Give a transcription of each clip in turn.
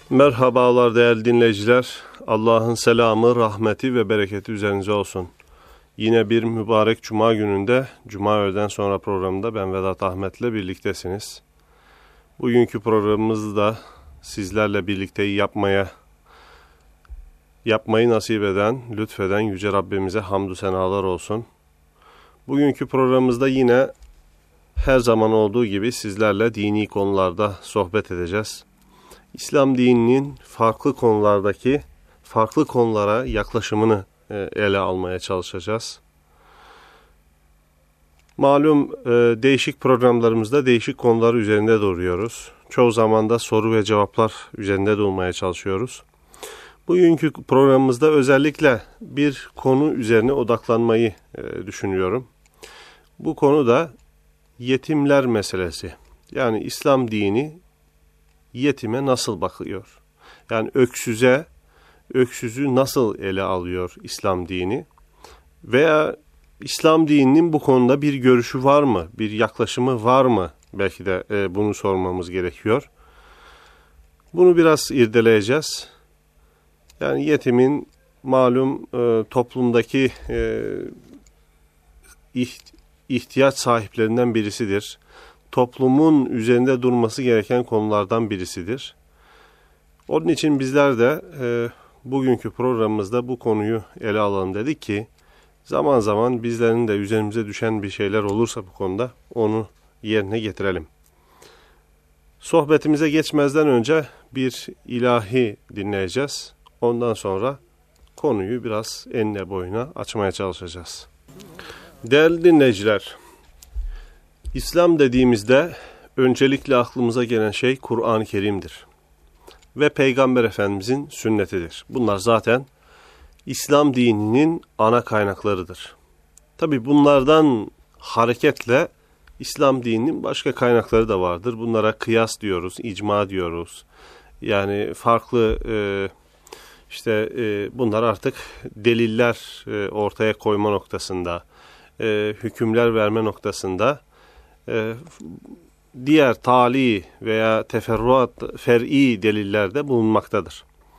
Merhabalar değerli dinleyiciler. Allah'ın selamı, rahmeti ve bereketi üzerinize olsun. Yine bir mübarek cuma gününde, cuma öğleden sonra programında ben Vedat Ahmet'le birliktesiniz. Bugünkü programımızı da sizlerle birlikte yapmayı nasip eden, lütfeden Yüce Rabbimize hamdü senalar olsun. Bugünkü programımızda yine her zaman olduğu gibi sizlerle dini konularda sohbet edeceğiz. İslam dininin farklı konulara yaklaşımını ele almaya çalışacağız. Malum değişik programlarımızda değişik konular üzerinde duruyoruz. Çoğu zaman da soru ve cevaplar üzerinde durmaya çalışıyoruz. Bugünkü programımızda özellikle bir konu üzerine odaklanmayı düşünüyorum. Bu konu da yetimler meselesi. Yani İslam dini yetime nasıl bakıyor? Yani öksüzü nasıl ele alıyor İslam dini? Veya İslam dininin bu konuda bir görüşü var mı? Bir yaklaşımı var mı? Belki de bunu sormamız gerekiyor. Bunu biraz irdeleyeceğiz. Yani yetimin malum toplumdaki ihtiyaç sahiplerinden birisidir. Toplumun üzerinde durması gereken konulardan birisidir. Onun için bizler de bugünkü programımızda bu konuyu ele alalım dedik ki zaman zaman bizlerin de üzerimize düşen bir şeyler olursa bu konuda onu yerine getirelim. Sohbetimize geçmezden önce bir ilahi dinleyeceğiz. Ondan sonra konuyu biraz enine boyuna açmaya çalışacağız. Değerli dinleyiciler, İslam dediğimizde öncelikle aklımıza gelen şey Kur'an-ı Kerim'dir ve Peygamber Efendimizin sünnetidir. Bunlar zaten İslam dininin ana kaynaklarıdır. Tabi bunlardan hareketle İslam dininin başka kaynakları da vardır. Bunlara kıyas diyoruz, icma diyoruz. Yani farklı bunlar artık deliller ortaya koyma noktasında, hükümler verme noktasında diğer tali veya fer'i delillerde bulunmaktadır.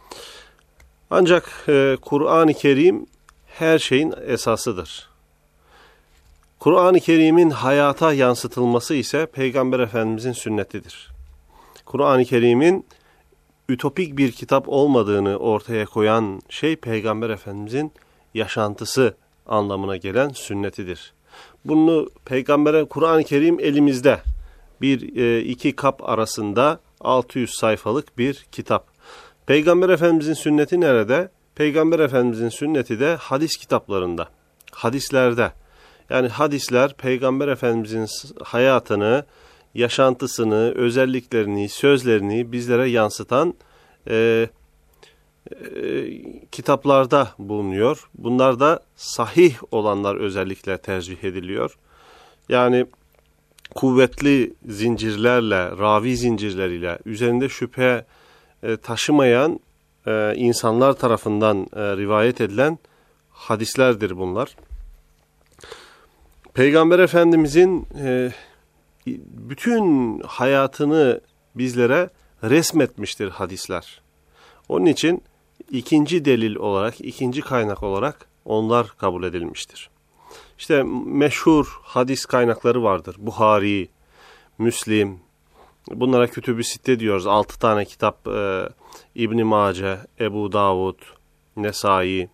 Ancak Kur'an-ı Kerim her şeyin esasıdır. Kur'an-ı Kerim'in hayata yansıtılması ise Peygamber Efendimizin sünnetidir. Kur'an-ı Kerim'in ütopik bir kitap olmadığını ortaya koyan şey Peygamber Efendimizin yaşantısı anlamına gelen sünnetidir. Bunu Kur'an-ı Kerim elimizde iki kap arasında 600 sayfalık bir kitap. Peygamber Efendimizin sünneti nerede? Peygamber Efendimizin sünneti de hadis kitaplarında, hadislerde. Yani hadisler Peygamber Efendimizin hayatını, yaşantısını, özelliklerini, sözlerini bizlere yansıtan kitaplarda bulunuyor. Bunlar da sahih olanlar özellikle tercih ediliyor. Yani kuvvetli zincirlerle, ravi zincirleriyle üzerinde şüphe taşımayan insanlar tarafından rivayet edilen hadislerdir bunlar. Peygamber Efendimizin bütün hayatını bizlere resmetmiştir hadisler. Onun için ikinci delil olarak, ikinci kaynak olarak onlar kabul edilmiştir. İşte meşhur hadis kaynakları vardır. Buhari, Müslim, bunlara Kütüb-i Sitte diyoruz. 6 tane kitap, İbn-i Mace, Ebu Davud, Nesai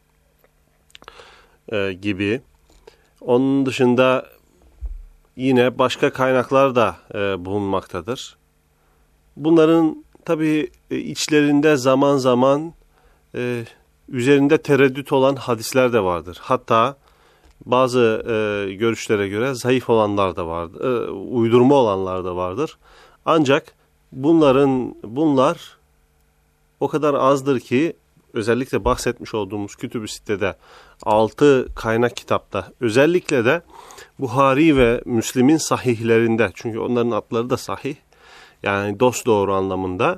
gibi. Onun dışında yine başka kaynaklar da bulunmaktadır. Bunların tabii içlerinde zaman zaman üzerinde tereddüt olan hadisler de vardır. Hatta bazı görüşlere göre zayıf olanlar da vardır, uydurma olanlar da vardır. Ancak bunlar o kadar azdır ki özellikle bahsetmiş olduğumuz Kütüb-i Sitte'de 6 kaynak kitapta özellikle de Buhari ve Müslim'in sahihlerinde, çünkü onların adları da sahih, yani dosdoğru anlamında.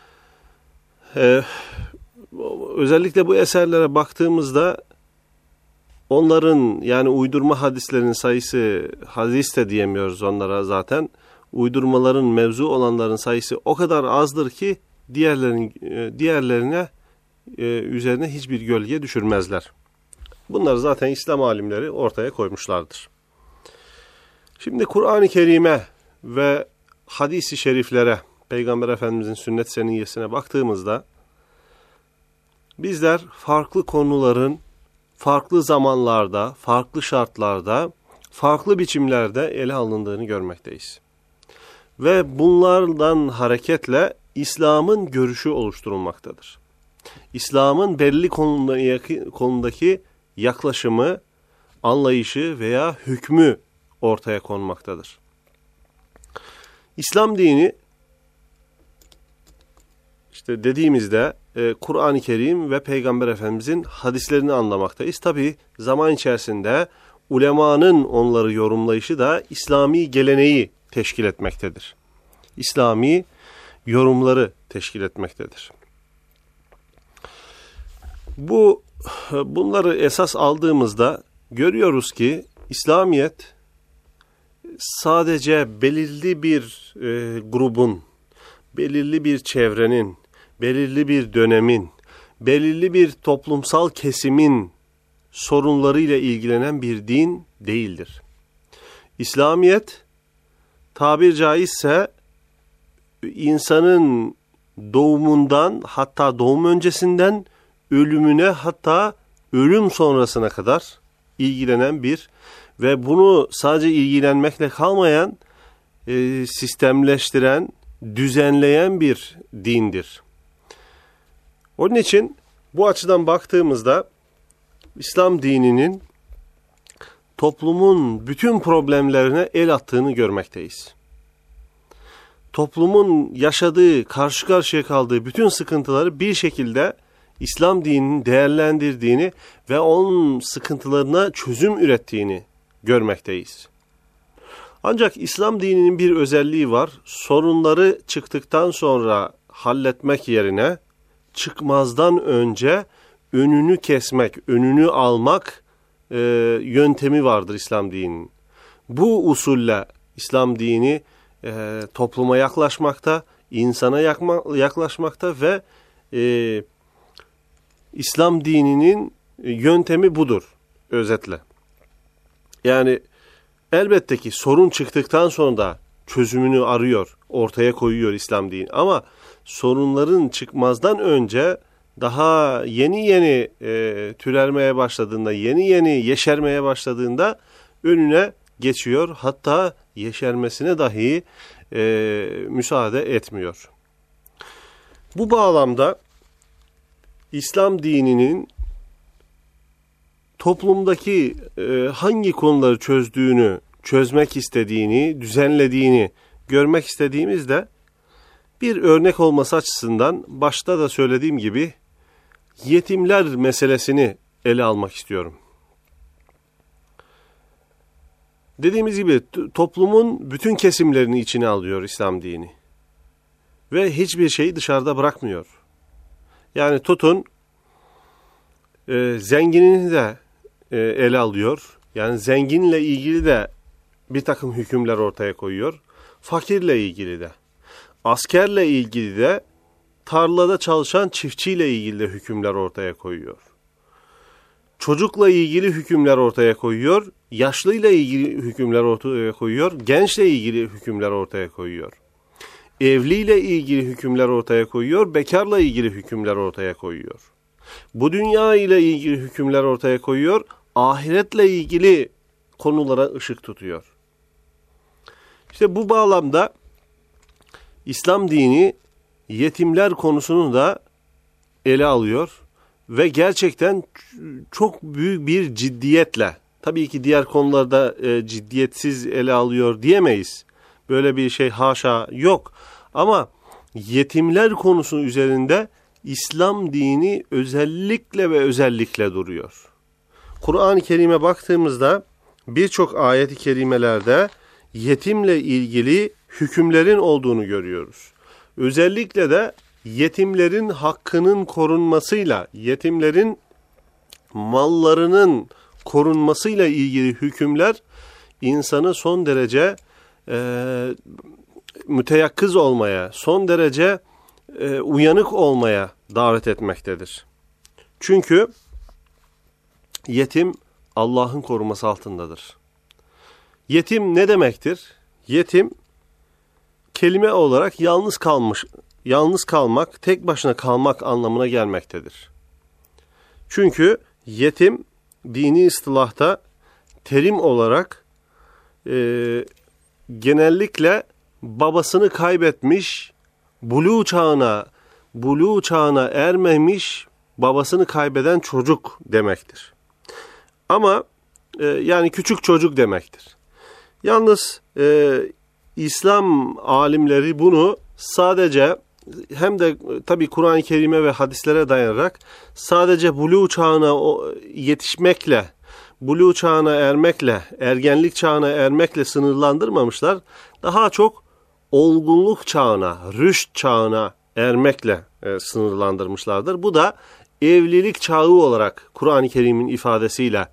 Özellikle bu eserlere baktığımızda onların, yani uydurma hadislerin sayısı, hadis de diyemiyoruz onlara zaten, uydurmaların, mevzu olanların sayısı o kadar azdır ki diğerlerine üzerine hiçbir gölge düşürmezler. Bunları zaten İslam alimleri ortaya koymuşlardır. Şimdi Kur'an-ı Kerim'e ve hadis-i şeriflere, Peygamber Efendimizin sünnet seniyyesine baktığımızda bizler farklı konuların farklı zamanlarda, farklı şartlarda, farklı biçimlerde ele alındığını görmekteyiz. Ve bunlardan hareketle İslam'ın görüşü oluşturulmaktadır. İslam'ın belli konudaki yaklaşımı, anlayışı veya hükmü ortaya konmaktadır. İslam dini işte dediğimizde Kur'an-ı Kerim ve Peygamber Efendimizin hadislerini anlamaktayız. Tabi zaman içerisinde ulemanın onları yorumlayışı da İslami geleneği teşkil etmektedir. İslami yorumları teşkil etmektedir. Bunları esas aldığımızda görüyoruz ki İslamiyet sadece belirli bir grubun, belirli bir çevrenin, belirli bir dönemin, belirli bir toplumsal kesimin sorunlarıyla ilgilenen bir din değildir. İslamiyet tabir caizse insanın doğumundan, hatta doğum öncesinden ölümüne, hatta ölüm sonrasına kadar ilgilenen bir ve bunu sadece ilgilenmekle kalmayan, sistemleştiren, düzenleyen bir dindir. Onun için bu açıdan baktığımızda İslam dininin toplumun bütün problemlerine el attığını görmekteyiz. Toplumun yaşadığı, karşı karşıya kaldığı bütün sıkıntıları bir şekilde İslam dininin değerlendirdiğini ve onun sıkıntılarına çözüm ürettiğini görmekteyiz. Ancak İslam dininin bir özelliği var. Sorunları çıktıktan sonra halletmek yerine çıkmazdan önce önünü kesmek, önünü almak yöntemi vardır İslam dininin. Bu usulle İslam dini topluma yaklaşmakta, insana yaklaşmakta ve İslam dininin yöntemi budur özetle. Yani elbette ki sorun çıktıktan sonra da çözümünü arıyor, ortaya koyuyor İslam dini. Ama sorunların çıkmazdan önce daha yeni türermeye başladığında, yeni yeşermeye başladığında önüne geçiyor. Hatta yeşermesine dahi müsaade etmiyor. Bu bağlamda İslam dininin toplumdaki hangi konuları çözmek istediğini, düzenlediğini görmek istediğimizde bir örnek olması açısından başta da söylediğim gibi yetimler meselesini ele almak istiyorum. Dediğimiz gibi toplumun bütün kesimlerini içine alıyor İslam dini ve hiçbir şeyi dışarıda bırakmıyor. Yani tutun zenginini de ele alıyor. Yani zenginle ilgili de bir takım hükümler ortaya koyuyor. Fakirle ilgili de. Askerle ilgili de, tarlada çalışan çiftçiyle ilgili de hükümler ortaya koyuyor. Çocukla ilgili hükümler ortaya koyuyor. Yaşlıyla ilgili hükümler ortaya koyuyor. Gençle ilgili hükümler ortaya koyuyor. Evliyle ilgili hükümler ortaya koyuyor. Bekarla ilgili hükümler ortaya koyuyor. Bu dünya ile ilgili hükümler ortaya koyuyor. Ahiretle ilgili konulara ışık tutuyor. İşte bu bağlamda İslam dini yetimler konusunu da ele alıyor ve gerçekten çok büyük bir ciddiyetle, tabii ki diğer konularda ciddiyetsiz ele alıyor diyemeyiz. Böyle bir şey haşa yok. Ama yetimler konusu üzerinde İslam dini özellikle duruyor. Kur'an-ı Kerim'e baktığımızda birçok ayet-i kerimelerde yetimle ilgili hükümlerin olduğunu görüyoruz. Özellikle de yetimlerin hakkının korunmasıyla, yetimlerin mallarının korunmasıyla ilgili hükümler insanı son derece müteyakkız olmaya, son derece uyanık olmaya davet etmektedir. Çünkü yetim Allah'ın koruması altındadır. Yetim ne demektir? Yetim kelime olarak yalnız kalmak, tek başına kalmak anlamına gelmektedir. Çünkü yetim dini istilahta terim olarak genellikle babasını kaybetmiş, buluğ çağına ermemiş, babasını kaybeden çocuk demektir. Ama yani küçük çocuk demektir. Yalnız İslam alimleri bunu sadece hem de tabii Kur'an-ı Kerim'e ve hadislere dayanarak sadece buluğ çağına yetişmekle, buluğ çağına ermekle, ergenlik çağına ermekle sınırlandırmamışlar. Daha çok olgunluk çağına, rüşt çağına ermekle sınırlandırmışlardır. Bu da evlilik çağı olarak Kur'an-ı Kerim'in ifadesiyle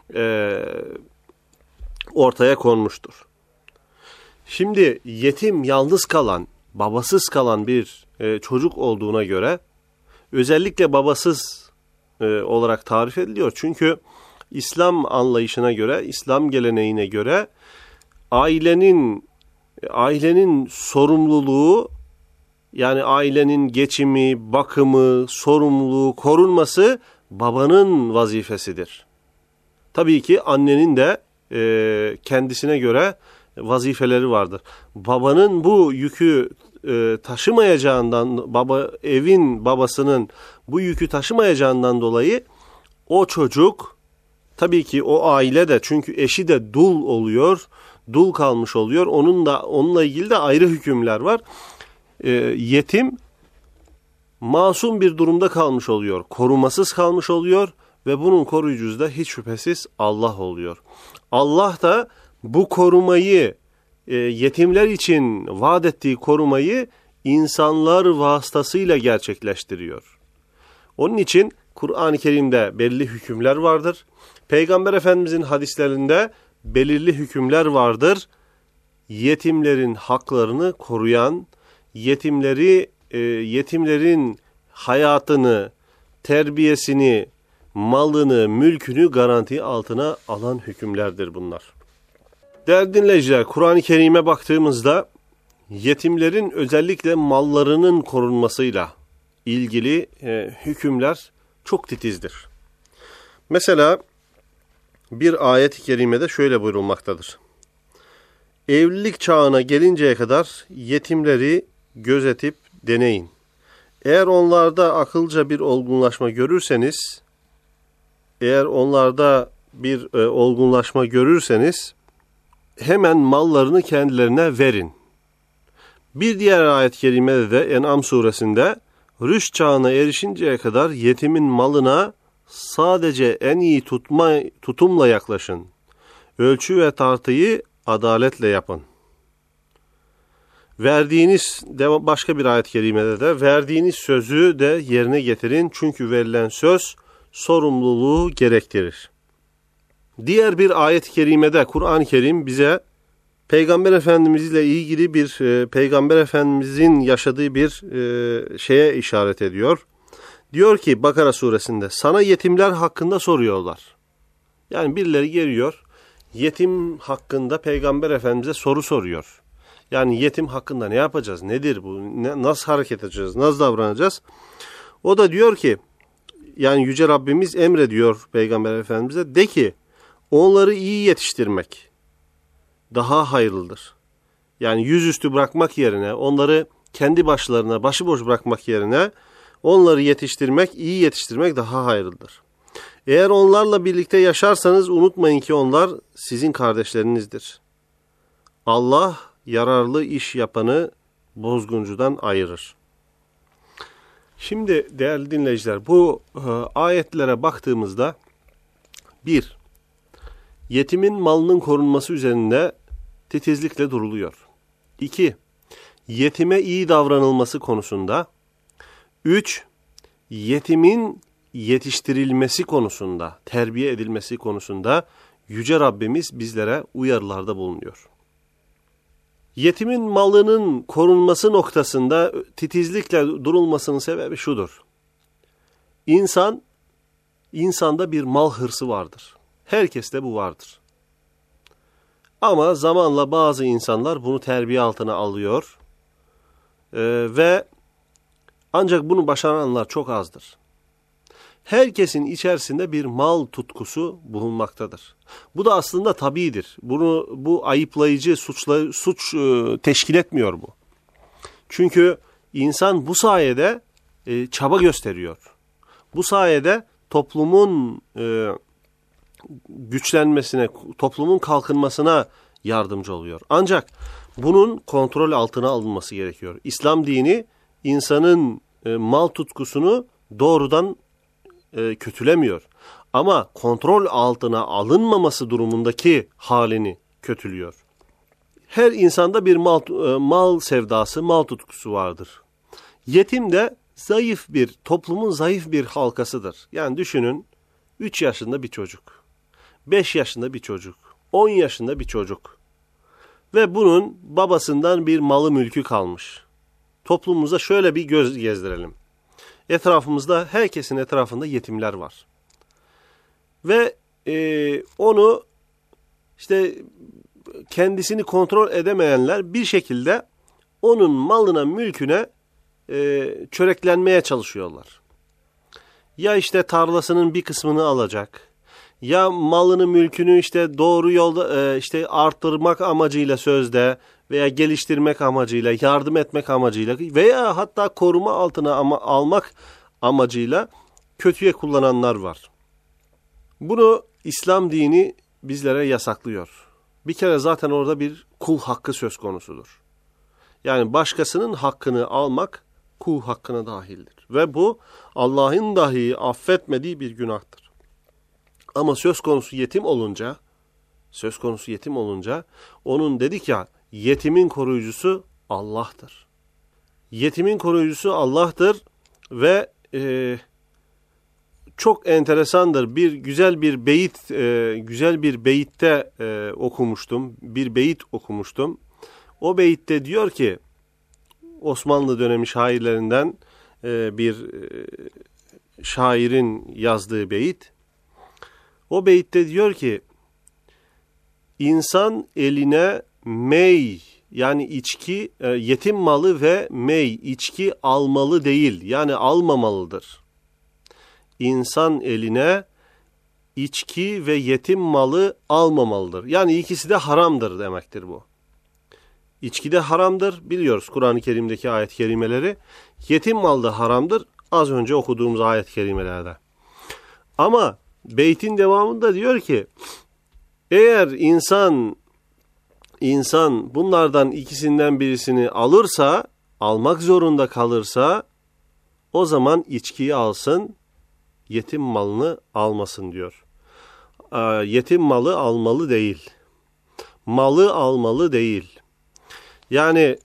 ortaya konmuştur. Şimdi yetim, yalnız kalan, babasız kalan bir çocuk olduğuna göre özellikle babasız olarak tarif ediliyor. Çünkü İslam anlayışına göre, İslam geleneğine göre ailenin sorumluluğu, yani ailenin geçimi, bakımı, sorumluluğu, korunması babanın vazifesidir. Tabii ki annenin de kendisine göre vazifeleri vardır. Babanın bu yükü taşımayacağından, evin babasının bu yükü taşımayacağından dolayı o çocuk, tabii ki o aile de, çünkü eşi de dul oluyor, dul kalmış oluyor. Onunla ilgili de ayrı hükümler var. Yetim masum bir durumda kalmış oluyor, korumasız kalmış oluyor ve bunun koruyucusu da hiç şüphesiz Allah oluyor. Allah da bu korumayı, yetimler için vaat ettiği korumayı insanlar vasıtasıyla gerçekleştiriyor. Onun için Kur'an-ı Kerim'de belirli hükümler vardır. Peygamber Efendimizin hadislerinde belirli hükümler vardır. Yetimlerin haklarını koruyan, yetimlerin hayatını, terbiyesini, malını, mülkünü garanti altına alan hükümlerdir bunlar. Değerli dinleyiciler, Kur'an-ı Kerim'e baktığımızda yetimlerin özellikle mallarının korunmasıyla ilgili hükümler çok titizdir. Mesela bir ayet-i kerimede şöyle buyurulmaktadır. Evlilik çağına gelinceye kadar yetimleri gözetip deneyin. Eğer onlarda akılca bir olgunlaşma görürseniz, hemen mallarını kendilerine verin. Bir diğer ayet-i kerimede de En'am suresinde rüşt çağına erişinceye kadar yetimin malına sadece en iyi tutumla yaklaşın. Ölçü ve tartıyı adaletle yapın. Başka bir ayet-i kerimede de verdiğiniz sözü de yerine getirin. Çünkü verilen söz sorumluluğu gerektirir. Diğer bir ayet-i kerimede Kur'an-ı Kerim bize Peygamber Efendimizle ilgili Peygamber Efendimizin yaşadığı bir şeye işaret ediyor. Diyor ki Bakara suresinde, sana yetimler hakkında soruyorlar. Yani birileri geliyor, yetim hakkında Peygamber Efendimiz'e soru soruyor. Yani yetim hakkında ne yapacağız, nedir bu, nasıl hareket edeceğiz, nasıl davranacağız? O da diyor ki, yani Yüce Rabbimiz emrediyor Peygamber Efendimiz'e, de ki onları iyi yetiştirmek daha hayırlıdır. Yani yüzüstü bırakmak yerine, onları kendi başlarına başıboş bırakmak yerine onları iyi yetiştirmek daha hayırlıdır. Eğer onlarla birlikte yaşarsanız unutmayın ki onlar sizin kardeşlerinizdir. Allah yararlı iş yapanı bozguncudan ayırır. Şimdi değerli dinleyiciler, bu ayetlere baktığımızda 1. Yetimin malının korunması üzerinde titizlikle duruluyor. 2. Yetime iyi davranılması konusunda. 3. Yetimin yetiştirilmesi konusunda, terbiye edilmesi konusunda Yüce Rabbimiz bizlere uyarılarda bulunuyor. Yetimin malının korunması noktasında titizlikle durulmasının sebebi şudur. İnsanda bir mal hırsı vardır. Herkeste bu vardır. Ama zamanla bazı insanlar bunu terbiye altına alıyor ve ancak bunu başaranlar çok azdır. Herkesin içerisinde bir mal tutkusu bulunmaktadır. Bu da aslında tabiidir. Bu ayıplayıcı, suç teşkil etmiyor bu. Çünkü insan bu sayede çaba gösteriyor. Bu sayede toplumun güçlenmesine, toplumun kalkınmasına yardımcı oluyor. Ancak bunun kontrol altına alınması gerekiyor. İslam dini insanın mal tutkusunu doğrudan kötülemiyor. Ama kontrol altına alınmaması durumundaki halini kötülüyor. Her insanda bir mal sevdası, mal tutkusu vardır. Yetim de toplumun zayıf bir halkasıdır. Yani düşünün, 3 yaşında bir çocuk, 5 yaşında bir çocuk, 10 yaşında bir çocuk ve bunun babasından bir malı mülkü kalmış. Toplumumuza şöyle bir göz gezdirelim. Etrafımızda, herkesin etrafında yetimler var. Ve onu kendisini kontrol edemeyenler bir şekilde onun malına, mülküne çöreklenmeye çalışıyorlar. Ya tarlasının bir kısmını alacak, ya malını, mülkünü doğru yolda arttırmak amacıyla sözde veya geliştirmek amacıyla, yardım etmek amacıyla veya hatta koruma altına almak amacıyla kötüye kullananlar var. Bunu İslam dini bizlere yasaklıyor. Bir kere zaten orada bir kul hakkı söz konusudur. Yani başkasının hakkını almak kul hakkına dahildir. Ve bu Allah'ın dahi affetmediği bir günahtır. Ama söz konusu yetim olunca onun dedik ya, yetimin koruyucusu Allah'tır. Yetimin koruyucusu Allah'tır ve çok enteresandır. Güzel bir beyitte okumuştum. Bir beyit okumuştum. O beyitte diyor ki, Osmanlı dönemi şairlerinden bir şairin yazdığı beyit. O beyitte diyor ki, İnsan eline mey, yani içki, yetim malı ve mey, içki almalı değil, yani almamalıdır. İnsan eline içki ve yetim malı almamalıdır. Yani ikisi de haramdır demektir bu. İçki de haramdır, biliyoruz Kur'an-ı Kerim'deki ayet-i kerimeleri. Yetim mal da haramdır, az önce okuduğumuz ayet-i kerimelerde. Ama beytin devamında diyor ki, eğer insan bunlardan ikisinden birisini almak zorunda kalırsa, o zaman içkiyi alsın, yetim malını almasın diyor. Yetim malı almalı değil. Malı almalı değil. Yani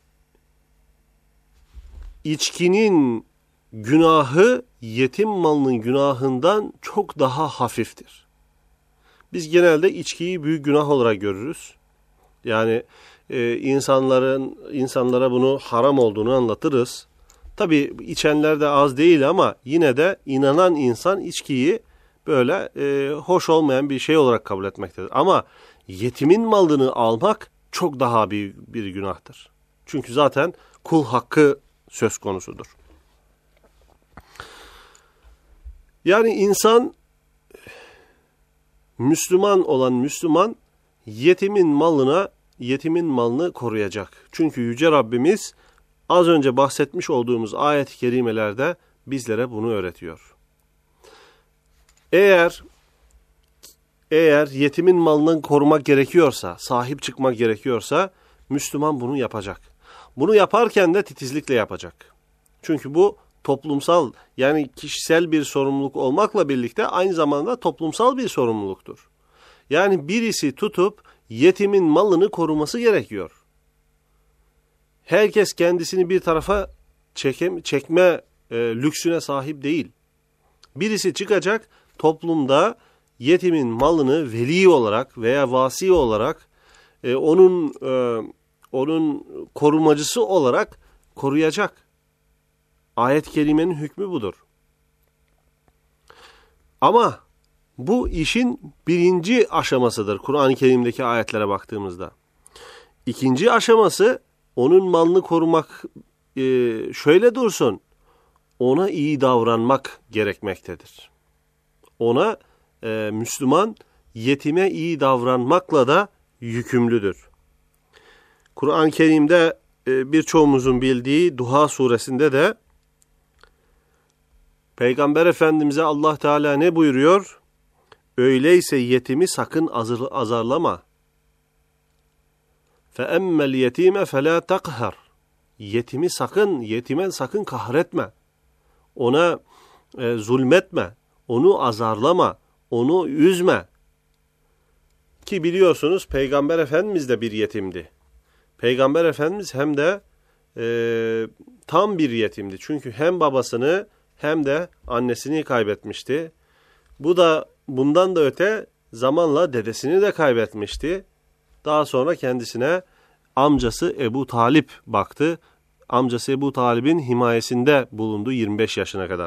içkinin günahı yetim malının günahından çok daha hafiftir. Biz genelde içkiyi büyük günah olarak görürüz. Yani insanlara bunu haram olduğunu anlatırız. Tabii içenler de az değil ama yine de inanan insan içkiyi böyle hoş olmayan bir şey olarak kabul etmektedir. Ama yetimin malını almak çok daha büyük bir günahtır. Çünkü zaten kul hakkı söz konusudur. Yani Müslüman yetimin malını koruyacak. Çünkü Yüce Rabbimiz az önce bahsetmiş olduğumuz ayet-i kerimelerde bizlere bunu öğretiyor. Eğer yetimin malını korumak gerekiyorsa, sahip çıkmak gerekiyorsa, Müslüman bunu yapacak. Bunu yaparken de titizlikle yapacak. Çünkü bu toplumsal, yani kişisel bir sorumluluk olmakla birlikte aynı zamanda toplumsal bir sorumluluktur. Yani birisi tutup yetimin malını koruması gerekiyor. Herkes kendisini bir tarafa çekme lüksüne sahip değil. Birisi çıkacak, toplumda yetimin malını veli olarak veya vasi olarak onun korumacısı olarak koruyacak. Ayet-i kerimenin hükmü budur. Ama bu işin birinci aşamasıdır Kur'an-ı Kerim'deki ayetlere baktığımızda. İkinci aşaması onun malını korumak şöyle dursun. Ona iyi davranmak gerekmektedir. Ona Müslüman yetime iyi davranmakla da yükümlüdür. Kur'an-ı Kerim'de birçoğumuzun bildiği Duha suresinde de Peygamber Efendimiz'e Allah Teala ne buyuruyor? Öyleyse yetimi sakın azarlama. فَاَمَّ الْيَت۪يمَ فَلَا تَقْهَرْ Yetime sakın kahretme. Ona zulmetme, onu azarlama, onu üzme. Ki biliyorsunuz Peygamber Efendimiz de bir yetimdi. Peygamber Efendimiz hem de tam bir yetimdi. Çünkü hem babasını hem de annesini kaybetmişti. Bundan da öte zamanla dedesini de kaybetmişti. Daha sonra kendisine amcası Ebu Talip baktı. Amcası Ebu Talip'in himayesinde bulundu 25 yaşına kadar.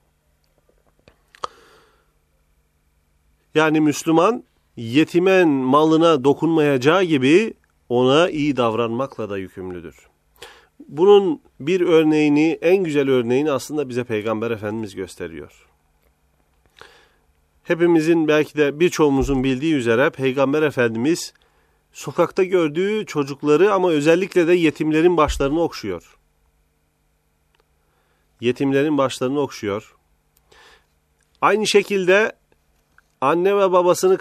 Yani Müslüman yetimen malına dokunmayacağı gibi ona iyi davranmakla da yükümlüdür. Bunun bir örneğini, en güzel örneğini aslında bize Peygamber Efendimiz gösteriyor. Hepimizin belki de birçoğumuzun bildiği üzere Peygamber Efendimiz sokakta gördüğü çocukları ama özellikle de yetimlerin başlarını okşuyor. Yetimlerin başlarını okşuyor. Aynı şekilde anne ve babasını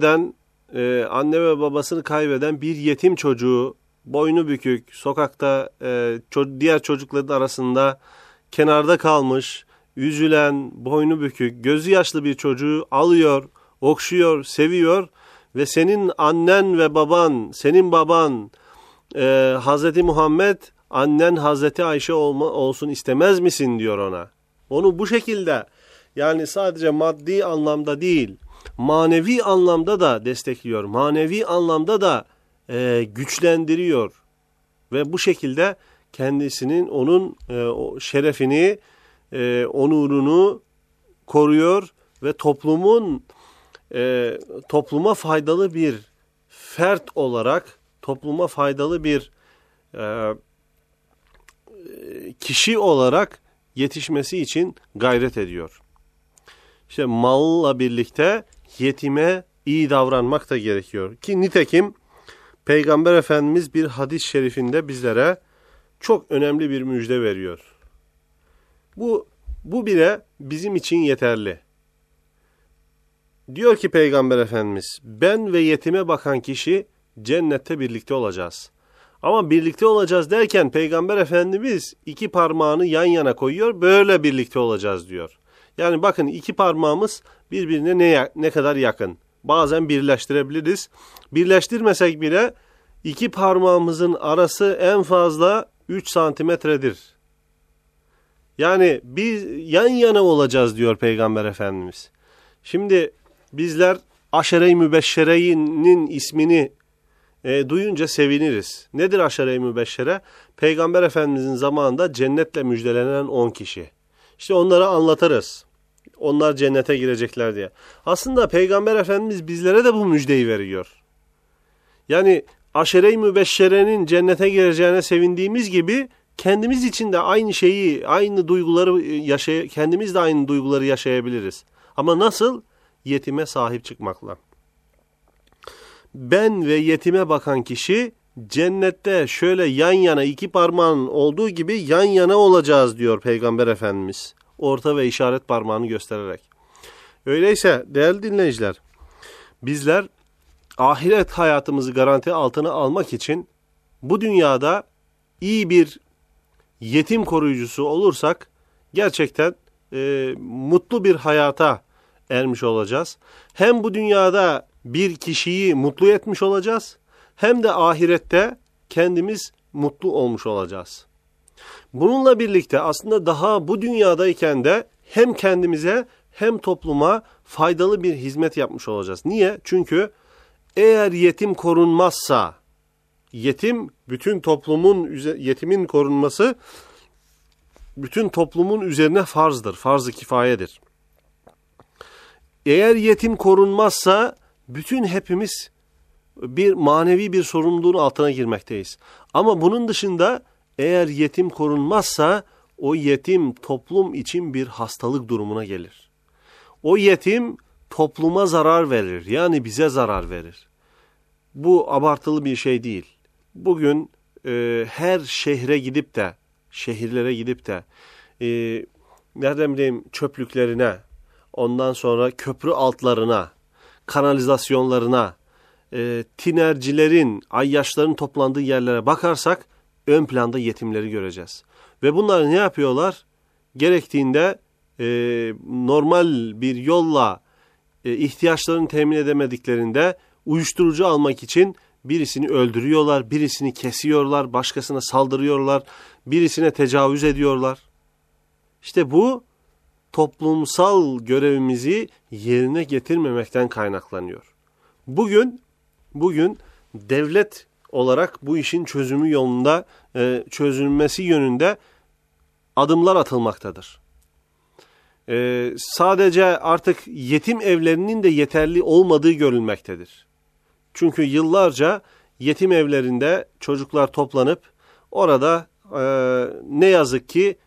kaybeden bir yetim çocuğu, boynu bükük, sokakta diğer çocukların arasında kenarda kalmış, üzülen, boynu bükük, gözü yaşlı bir çocuğu alıyor, okşuyor, seviyor ve senin annen ve baban, senin baban Hazreti Muhammed, annen Hazreti Ayşe olsun istemez misin diyor ona. Onu bu şekilde, yani sadece maddi anlamda değil, manevi anlamda da destekliyor, manevi anlamda da güçlendiriyor ve bu şekilde kendisinin onun şerefini, onurunu koruyor ve topluma faydalı bir fert olarak, topluma faydalı bir kişi olarak yetişmesi için gayret ediyor. İşte malla birlikte yetime iyi davranmak da gerekiyor. Ki nitekim Peygamber Efendimiz bir hadis-i şerifinde bizlere çok önemli bir müjde veriyor. Bu bile bizim için yeterli. Diyor ki Peygamber Efendimiz, ben ve yetime bakan kişi cennette birlikte olacağız. Ama birlikte olacağız derken Peygamber Efendimiz iki parmağını yan yana koyuyor, böyle birlikte olacağız diyor. Yani bakın iki parmağımız birbirine ne kadar yakın. Bazen birleştirebiliriz. Birleştirmesek bile iki parmağımızın arası en fazla 3 santimetredir. Yani biz yan yana olacağız diyor Peygamber Efendimiz. Şimdi bizler Aşere-i Mübeşşere'nin ismini duyunca seviniriz. Nedir Aşere-i Mübeşşere? Peygamber Efendimizin zamanında cennetle müjdelenen 10 kişi. İşte onları anlatırız. Onlar cennete girecekler diye. Aslında Peygamber Efendimiz bizlere de bu müjdeyi veriyor. Yani Aşere-i Mübeşşere'nin cennete gireceğine sevindiğimiz gibi kendimiz için de aynı şeyi, aynı duyguları kendimiz de aynı duyguları yaşayabiliriz. Ama nasıl? Yetime sahip çıkmakla. Ben ve yetime bakan kişi cennette şöyle yan yana iki parmağın olduğu gibi yan yana olacağız diyor Peygamber Efendimiz. Orta ve işaret parmağını göstererek. Öyleyse değerli dinleyiciler, bizler ahiret hayatımızı garanti altına almak için bu dünyada iyi bir yetim koruyucusu olursak gerçekten mutlu bir hayata ermiş olacağız. Hem bu dünyada bir kişiyi mutlu etmiş olacağız, hem de ahirette kendimiz mutlu olmuş olacağız. Bununla birlikte aslında daha bu dünyadayken de hem kendimize hem topluma faydalı bir hizmet yapmış olacağız. Niye? Çünkü eğer yetim korunmazsa, yetimin korunması bütün toplumun üzerine farzdır. Farz-ı kifayedir. Eğer yetim korunmazsa hepimiz manevi bir sorumluluğun altına girmekteyiz. Ama bunun dışında eğer yetim korunmazsa o yetim toplum için bir hastalık durumuna gelir. O yetim topluma zarar verir. Yani bize zarar verir. Bu abartılı bir şey değil. Bugün her şehirlere gidip de nereden bileyim çöplüklerine, ondan sonra köprü altlarına, kanalizasyonlarına, tinercilerin, ayyaşların toplandığı yerlere bakarsak ön planda yetimleri göreceğiz. Ve bunlar ne yapıyorlar? Gerektiğinde normal bir yolla ihtiyaçlarını temin edemediklerinde uyuşturucu almak için birisini öldürüyorlar, birisini kesiyorlar, başkasına saldırıyorlar, birisine tecavüz ediyorlar. İşte bu toplumsal görevimizi yerine getirmemekten kaynaklanıyor. Bugün devlet olarak bu işin çözülmesi yönünde adımlar atılmaktadır. Sadece artık yetim evlerinin de yeterli olmadığı görülmektedir. Çünkü yıllarca yetim evlerinde çocuklar toplanıp orada ne yazık ki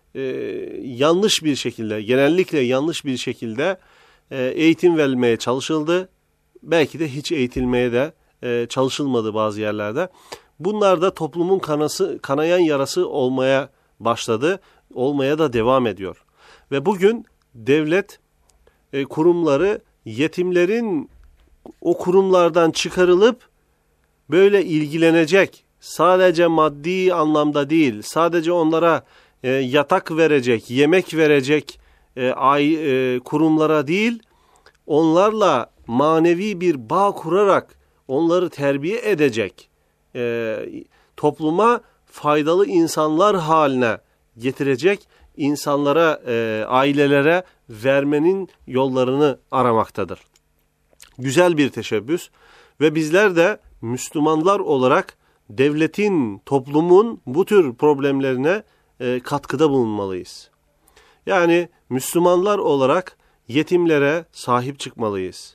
genellikle yanlış bir şekilde eğitim verilmeye çalışıldı. Belki de hiç eğitilmeye de çalışılmadı bazı yerlerde. Bunlar da toplumun kanayan yarası olmaya başladı, olmaya da devam ediyor. Ve bugün devlet kurumları yetimlerin o kurumlardan çıkarılıp böyle ilgilenecek, sadece maddi anlamda değil, sadece onlara yatak verecek, yemek verecek kurumlara değil, onlarla manevi bir bağ kurarak onları terbiye edecek, topluma faydalı insanlar haline getirecek insanlara, ailelere vermenin yollarını aramaktadır. Güzel bir teşebbüs ve bizler de Müslümanlar olarak devletin, toplumun bu tür problemlerine katkıda bulunmalıyız. Yani Müslümanlar olarak yetimlere sahip çıkmalıyız.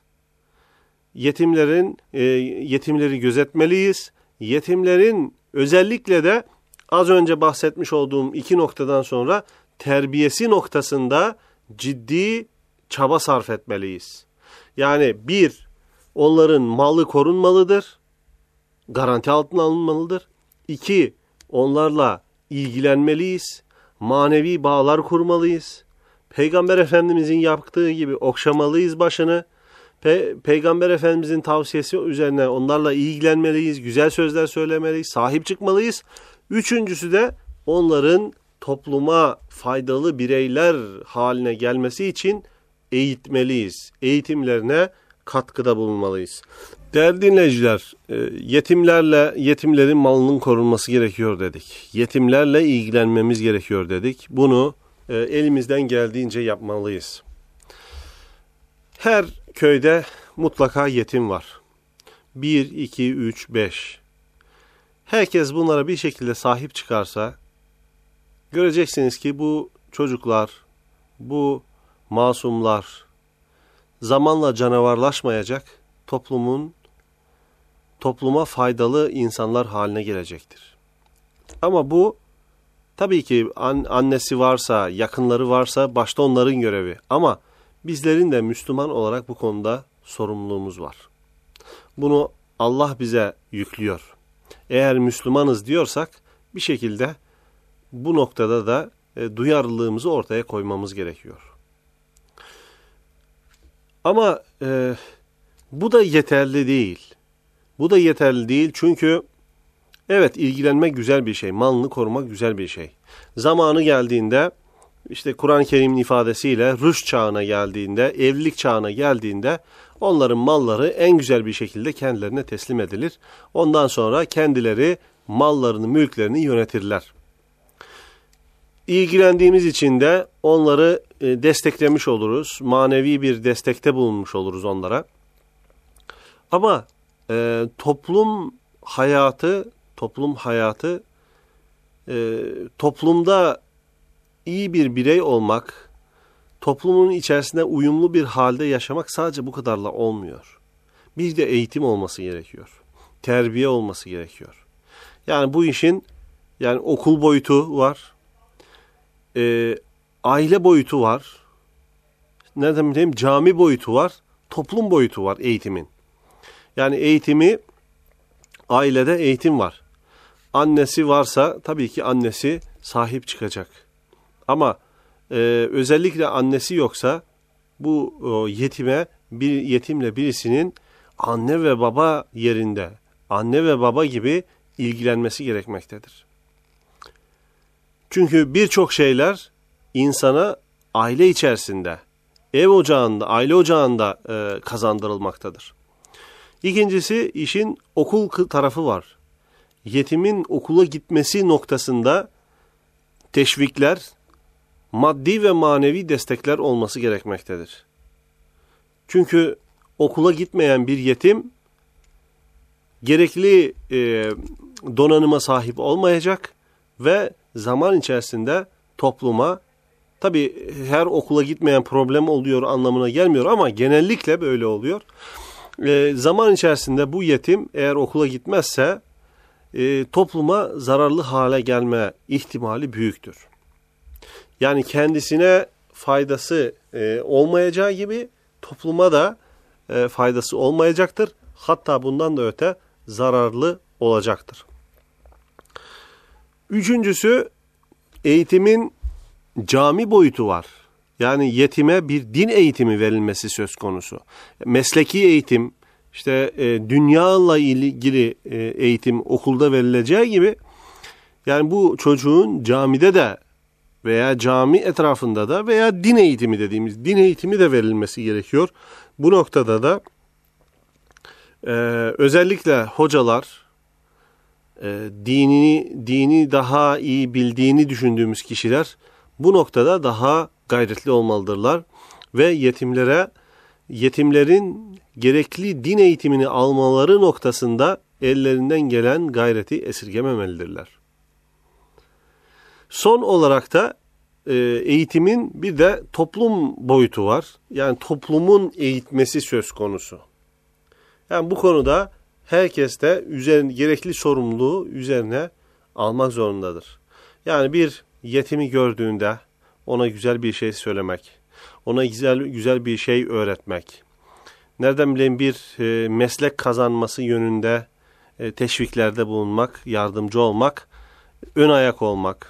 Yetimleri gözetmeliyiz. Yetimlerin özellikle de az önce bahsetmiş olduğum 2 noktadan sonra terbiyesi noktasında ciddi çaba sarf etmeliyiz. Yani 1, onların malı korunmalıdır, garanti altına alınmalıdır. 2, onlarla ilgilenmeliyiz, manevi bağlar kurmalıyız. Peygamber Efendimizin yaptığı gibi okşamalıyız başını. Peygamber Efendimizin tavsiyesi üzerine onlarla ilgilenmeliyiz, güzel sözler söylemeliyiz, sahip çıkmalıyız. 3.'sü de onların topluma faydalı bireyler haline gelmesi için eğitmeliyiz. Eğitimlerine katkıda bulunmalıyız. Değerli dinleyiciler, yetimlerin malının korunması gerekiyor dedik. Yetimlerle ilgilenmemiz gerekiyor dedik. Bunu elimizden geldiğince yapmalıyız. Her köyde mutlaka yetim var. 1, 2, 3, 5. Herkes bunlara bir şekilde sahip çıkarsa, göreceksiniz ki bu çocuklar, bu masumlar zamanla canavarlaşmayacak, topluma faydalı insanlar haline gelecektir. Ama bu tabii ki annesi varsa, yakınları varsa başta onların görevi. Ama bizlerin de Müslüman olarak bu konuda sorumluluğumuz var. Bunu Allah bize yüklüyor. Eğer Müslümanız diyorsak bir şekilde bu noktada da duyarlılığımızı ortaya koymamız gerekiyor. Ama bu da yeterli değil. Bu da yeterli değil çünkü evet, ilgilenmek güzel bir şey, malını korumak güzel bir şey. Zamanı geldiğinde, işte Kur'an-ı Kerim'in ifadesiyle rüşt çağına geldiğinde, evlilik çağına geldiğinde onların malları en güzel bir şekilde kendilerine teslim edilir. Ondan sonra kendileri mallarını, mülklerini yönetirler. İlgilendiğimiz için de onları desteklemiş oluruz. Manevi bir destekte bulunmuş oluruz onlara. Ama toplum hayatı toplum hayatı, toplumda iyi bir birey olmak, toplumun içerisinde uyumlu bir halde yaşamak sadece bu kadarla olmuyor. Bir de eğitim olması gerekiyor. Terbiye olması gerekiyor. Yani bu işin yani okul boyutu var, aile boyutu var, nereden bileyim cami boyutu var, toplum boyutu var eğitimin. Yani eğitimi, ailede eğitim var. Annesi varsa tabii ki annesi sahip çıkacak. Ama özellikle annesi yoksa bu yetimle birisinin anne ve baba yerinde, anne ve baba gibi ilgilenmesi gerekmektedir. Çünkü birçok şeyler insana aile içerisinde, ev ocağında, aile ocağında kazandırılmaktadır. İkincisi işin okul tarafı var. Yetimin okula gitmesi noktasında teşvikler, maddi ve manevi destekler olması gerekmektedir. Çünkü okula gitmeyen bir yetim gerekli donanıma sahip olmayacak ve zaman içerisinde topluma, tabii her okula gitmeyen problem oluyor anlamına gelmiyor ama genellikle böyle oluyor. Zaman içerisinde bu yetim eğer okula gitmezse topluma zararlı hale gelme ihtimali büyüktür. Yani kendisine faydası olmayacağı gibi topluma da faydası olmayacaktır. Hatta bundan da öte zararlı olacaktır. Üçüncüsü, eğitimin cami boyutu var. Yani yetime bir din eğitimi verilmesi söz konusu. Mesleki eğitim, işte dünyayla ilgili eğitim okulda verileceği gibi, yani bu çocuğun camide de veya cami etrafında da veya din eğitimi dediğimiz din eğitimi de verilmesi gerekiyor. Bu noktada da özellikle hocalar, dini daha iyi bildiğini düşündüğümüz kişiler bu noktada daha gayretli olmalıdırlar ve yetimlerin gerekli din eğitimini almaları noktasında ellerinden gelen gayreti esirgememelidirler. Son olarak da eğitimin bir de toplum boyutu var. Yani toplumun eğitmesi söz konusu. Yani bu konuda herkes de gerekli sorumluluğu üzerine almak zorundadır. Yani bir yetimi gördüğünde ona güzel bir şey söylemek, ona güzel bir şey öğretmek, nereden bileyim bir meslek kazanması yönünde teşviklerde bulunmak, yardımcı olmak, ön ayak olmak.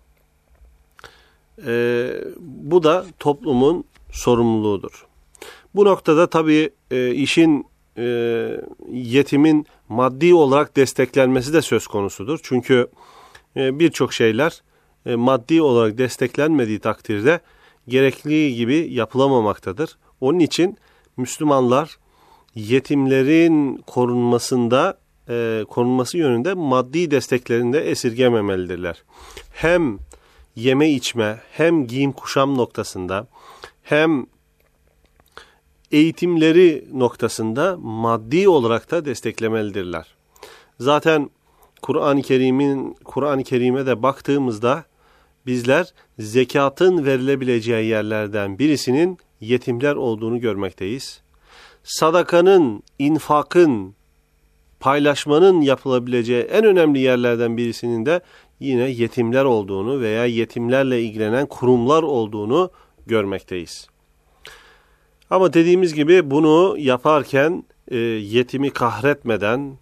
Bu da toplumun sorumluluğudur. Bu noktada tabii işin yetimin maddi olarak desteklenmesi de söz konusudur. Çünkü birçok şeyler maddi olarak desteklenmediği takdirde gerekli gibi yapılamamaktadır. Onun için Müslümanlar yetimlerin korunması yönünde maddi desteklerinde esirgememelidirler. Hem yeme içme, hem giyim kuşam noktasında, hem eğitimleri noktasında maddi olarak da desteklemelidirler. Zaten Kur'an-ı Kerim'e de baktığımızda bizler zekatın verilebileceği yerlerden birisinin yetimler olduğunu görmekteyiz. Sadakanın, infakın, paylaşmanın yapılabileceği en önemli yerlerden birisinin de yine yetimler olduğunu veya yetimlerle ilgilenen kurumlar olduğunu görmekteyiz. Ama dediğimiz gibi bunu yaparken yetime kahretmeden,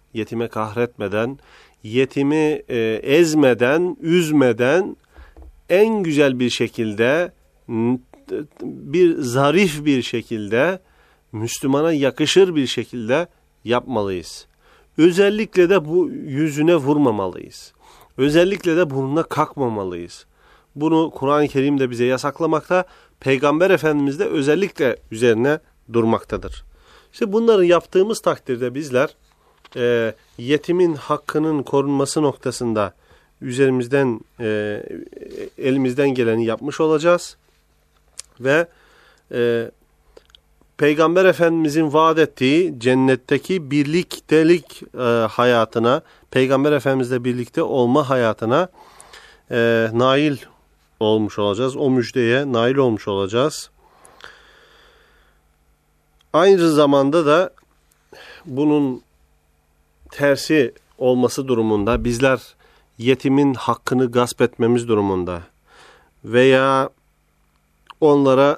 yetimi ezmeden, üzmeden en güzel bir şekilde, zarif bir şekilde, Müslümana yakışır bir şekilde yapmalıyız. Özellikle de bu yüzüne vurmamalıyız. Özellikle de burnuna kakmamalıyız. Bunu Kur'an-ı Kerim de bize yasaklamakta, Peygamber Efendimiz de özellikle üzerine durmaktadır. İşte bunları yaptığımız takdirde bizler yetimin hakkının korunması noktasında elimizden geleni yapmış olacağız ve Peygamber Efendimizin vaat ettiği cennetteki birliktelik hayatına, Peygamber Efendimizle birlikte olma hayatına nail olmuş olacağız. O müjdeye nail olmuş olacağız. Aynı zamanda da bunun tersi olması durumunda bizler yetimin hakkını gasp etmemiz durumunda veya onlara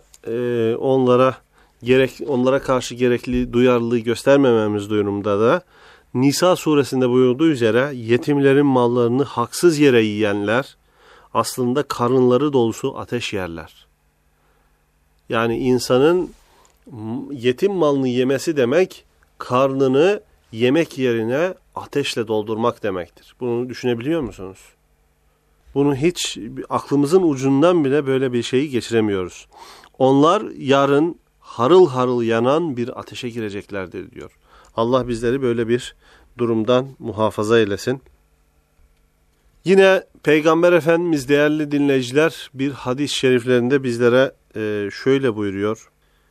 karşı gerekli duyarlılığı göstermememiz durumunda da Nisa suresinde buyurduğu üzere yetimlerin mallarını haksız yere yiyenler aslında karınları dolusu ateş yerler. Yani insanın yetim malını yemesi demek karnını yemek yerine ateşle doldurmak demektir. Bunu düşünebiliyor musunuz? Bunu hiç aklımızın ucundan bile böyle bir şeyi geçiremiyoruz. Onlar yarın harıl harıl yanan bir ateşe gireceklerdir diyor. Allah bizleri böyle bir durumdan muhafaza eylesin. Yine Peygamber Efendimiz değerli dinleyiciler bir hadis-i şeriflerinde bizlere şöyle buyuruyor.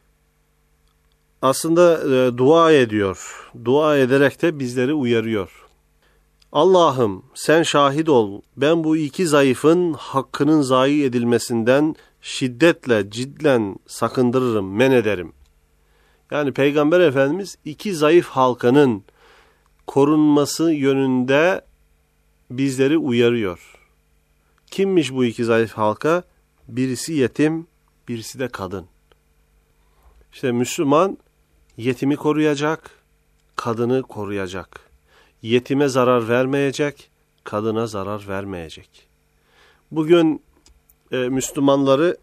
Aslında dua ediyor. Dua ederek de bizleri uyarıyor. Allah'ım sen şahit ol. Ben bu iki zayıfın hakkının zayi edilmesinden şiddetle, cidden sakındırırım, men ederim. Yani Peygamber Efendimiz iki zayıf halkanın korunması yönünde bizleri uyarıyor. Kimmiş bu iki zayıf halka? Birisi yetim, birisi de kadın. İşte Müslüman yetimi koruyacak, kadını koruyacak. Yetime zarar vermeyecek, kadına zarar vermeyecek. Bugün Müslümanları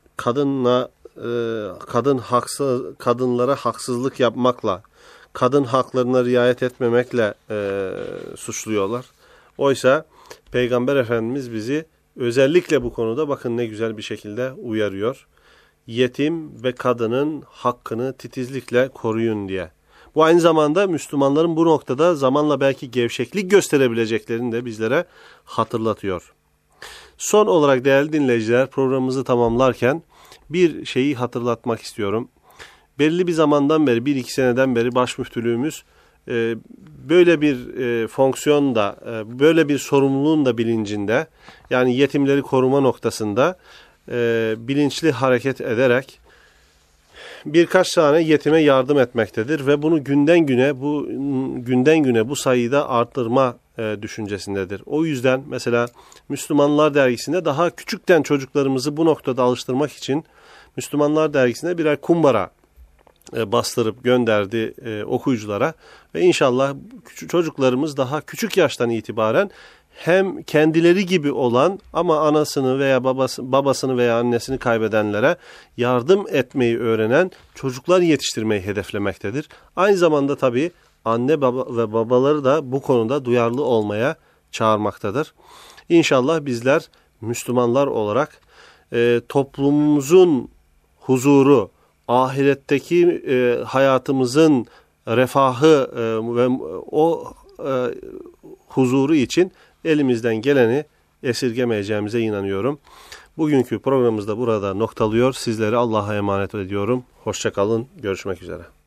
kadınlara haksızlık yapmakla, kadın haklarına riayet etmemekle suçluyorlar. Oysa Peygamber Efendimiz bizi özellikle bu konuda bakın ne güzel bir şekilde uyarıyor. Yetim ve kadının hakkını titizlikle koruyun diye. Bu aynı zamanda Müslümanların bu noktada zamanla belki gevşeklik gösterebileceklerini de bizlere hatırlatıyor. Son olarak değerli dinleyiciler programımızı tamamlarken bir şeyi hatırlatmak istiyorum. Belli bir zamandan beri, 1-2 seneden beri başmüftülüğümüz böyle bir fonksiyonda, böyle bir sorumluluğun da bilincinde, yani yetimleri koruma noktasında bilinçli hareket ederek birkaç tane yetime yardım etmektedir ve bunu günden güne bu sayıda arttırma düşüncesindedir. O yüzden mesela Müslümanlar Dergisi'nde daha küçükten çocuklarımızı bu noktada alıştırmak için Müslümanlar Dergisi'nde birer kumbara bastırıp gönderdi okuyuculara ve inşallah çocuklarımız daha küçük yaştan itibaren hem kendileri gibi olan ama anasını veya babasını veya annesini kaybedenlere yardım etmeyi öğrenen çocuklar yetiştirmeyi hedeflemektedir. Aynı zamanda tabii anne baba ve babaları da bu konuda duyarlı olmaya çağırmaktadır. İnşallah bizler Müslümanlar olarak toplumumuzun huzuru, ahiretteki hayatımızın refahı ve o huzuru için elimizden geleni esirgemeyeceğimize inanıyorum. Bugünkü programımızda burada noktalıyor. Sizleri Allah'a emanet ediyorum. Hoşça kalın. Görüşmek üzere.